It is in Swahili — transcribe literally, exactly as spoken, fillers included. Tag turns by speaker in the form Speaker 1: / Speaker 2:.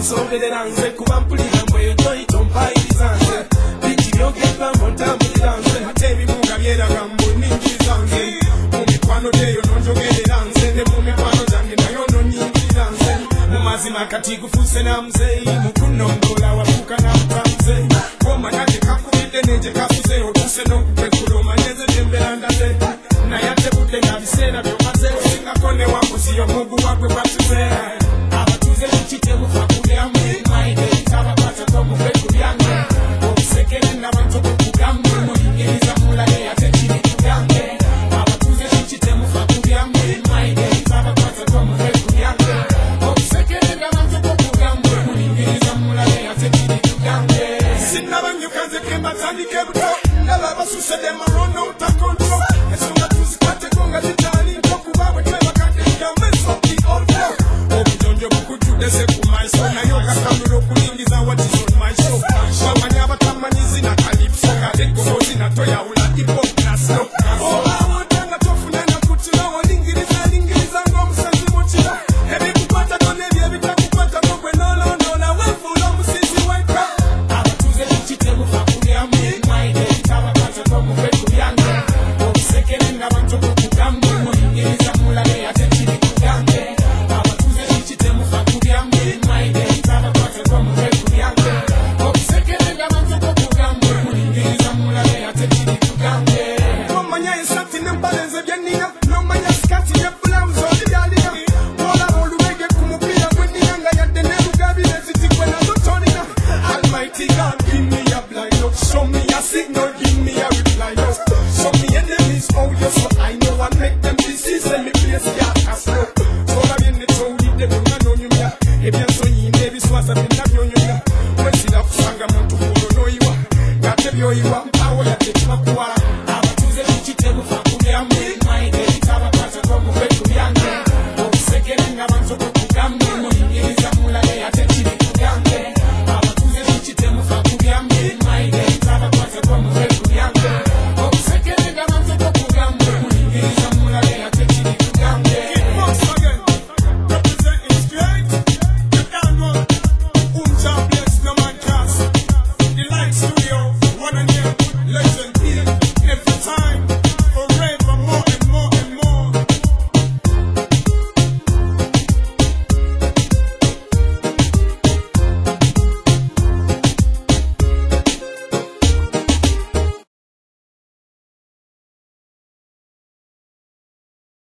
Speaker 1: nsoberera nze kuba mpulira mbwejo itompayiriza nze biki byogerwa mbotambulira nze ate ebimu nga byeraga mbuninjiriza nze mu mikwano gyeyo nonjogerera nze ne mu mikwano gyange nayo nonyingirira nze mu mazima kati gufuuse na muzeeyi mukunondola wafuuka namuta muzeeyi omanya gye kakubidde negye kafuze otuuse n'okukwekula omanye nze gyembeera ndaze naye ate budde nga biseera byomaze osingako ne wakuzi omugu wagwe gwatuze abatuze kitemufa kulyamu maide tabakwatako mubeku byange obusekere n'abantu bokugambe muyingiriza mulabe ate kiri kugambe abatuze kitemufa kulyamu maide tabakwatako mubeku byange obusekere n'abantu bokugambe muyingiriza mulabe ate kiri kugambe sinabanyukanze kematandike buto ndaba basuse demarono utakonto esonga tuzikwate konga zitali ntokuba bwe twebakadde ngambe soki olfo obujonjo bukujudese ku maiso nayo kakamiro okulingiza what is on my show bamanya abatamanyizi na kalipso kate gorozi na toyawula hip-hop na slow obawotanga tofunana kutira olingiriza lingiriza ng'omusazi mukira ebikukwata ko n'ebyo ebitakukwata ko gwe nolondola wefuula omusizi weka abatuze kitemufa kulyamu maide tabakwata ko mubeku byange obusekere ng'abantu bokugambe muyingiriza mulabe ate kiri kugambe abatuze kitemufa kulyamu maide tabakwata ko mubeku byange obusekere ng'abantu bokugambe muyingiriza mulabe ate kiri kugambe nomanya esati n'embalenze byennina nomanya sikati ne bulawuzi oli byalina olaba olubege ku mupiira gwennina nga yadde n'erugabire zitikwe nazo tolina almighty God give me a blind look show me a signal give me a reply no show me enemies oh yes so I know I make them disease let me place ya castle olabye ne towulidde byonna n'onyumya ebyensonyi n'ebiswaza byonna by'onyumya wesira kusanga muntu kulo n'oyiwa ng'ate by'oyiwa